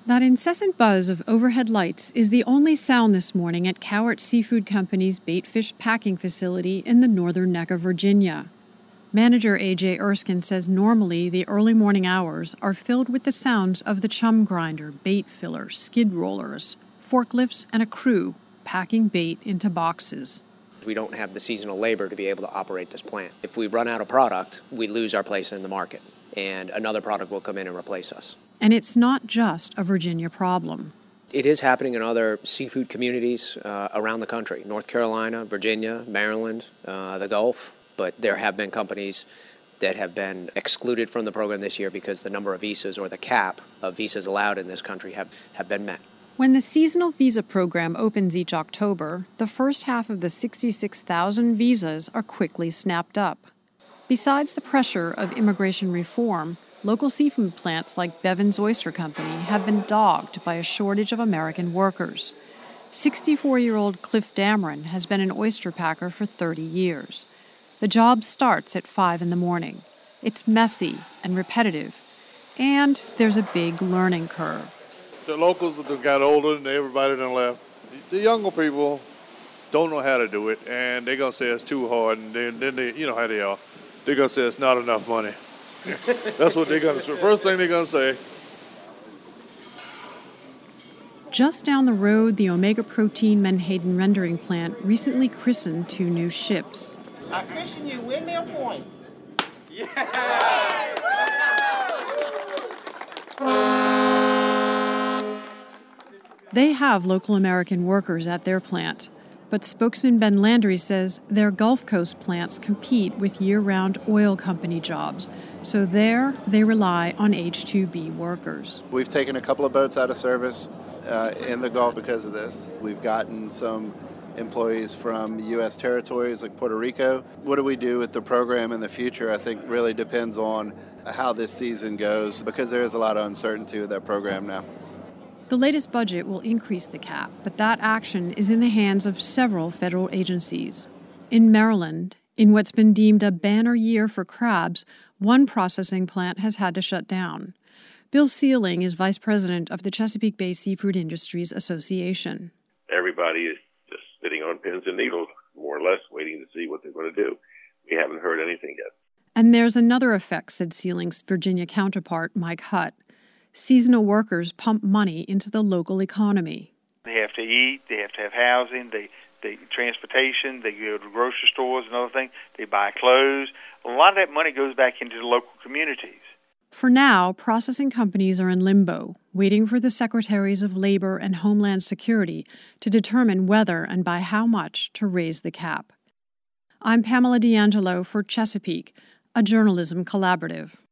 That incessant buzz of overhead lights is the only sound this morning at Cowart Seafood Company's baitfish packing facility in the northern neck of Virginia. Manager A.J. Erskine says normally the early morning hours are filled with the sounds of the chum grinder, bait filler, skid rollers, forklifts, and a crew packing bait into boxes. We don't have the seasonal labor to be able to operate this plant. If we run out of product, we lose our place in the market, and another product will come in and replace us. And it's not just a Virginia problem. It is happening in other seafood communities around the country, North Carolina, Virginia, Maryland, the Gulf, but there have been companies that have been excluded from the program this year because the number of visas or the cap of visas allowed in this country have been met. When the seasonal visa program opens each October, the first half of the 66,000 visas are quickly snapped up. Besides the pressure of immigration reform, local seafood plants like Bevan's Oyster Company have been dogged by a shortage of American workers. 64-year-old Cliff Dameron has been an oyster packer for 30 years. The job starts at 5 in the morning. It's messy and repetitive, and there's a big learning curve. The locals that got older and everybody done left. The younger people don't know how to do it, and they're going to say it's too hard, and then they, you know how they are. They're going to say it's not enough money. That's what they're going to say. First thing they're going to say. Just down the road, the Omega Protein Menhaden rendering plant recently christened 2 new ships. I christen you Windmill Point. Yeah! They have local American workers at their plant, but spokesman Ben Landry says their Gulf Coast plants compete with year-round oil company jobs, so there they rely on H-2B workers. We've taken a couple of boats out of service in the Gulf because of this. We've gotten some employees from U.S. territories like Puerto Rico. What do we do with the program in the future, I think really depends on how this season goes, because there is a lot of uncertainty with that program now. The latest budget will increase the cap, but that action is in the hands of several federal agencies. In Maryland, in what's been deemed a banner year for crabs, one processing plant has had to shut down. Bill Sealing is vice president of the Chesapeake Bay Seafood Industries Association. Everybody is just sitting on pins and needles, more or less, waiting to see what they're going to do. We haven't heard anything yet. And there's another effect, said Sealing's Virginia counterpart, Mike Hutt. Seasonal workers pump money into the local economy. They have to eat, they have to have housing, they transportation, they go to grocery stores and other things, they buy clothes. A lot of that money goes back into the local communities. For now, processing companies are in limbo, waiting for the Secretaries of Labor and Homeland Security to determine whether and by how much to raise the cap. I'm Pamela D'Angelo for Chesapeake, a journalism collaborative.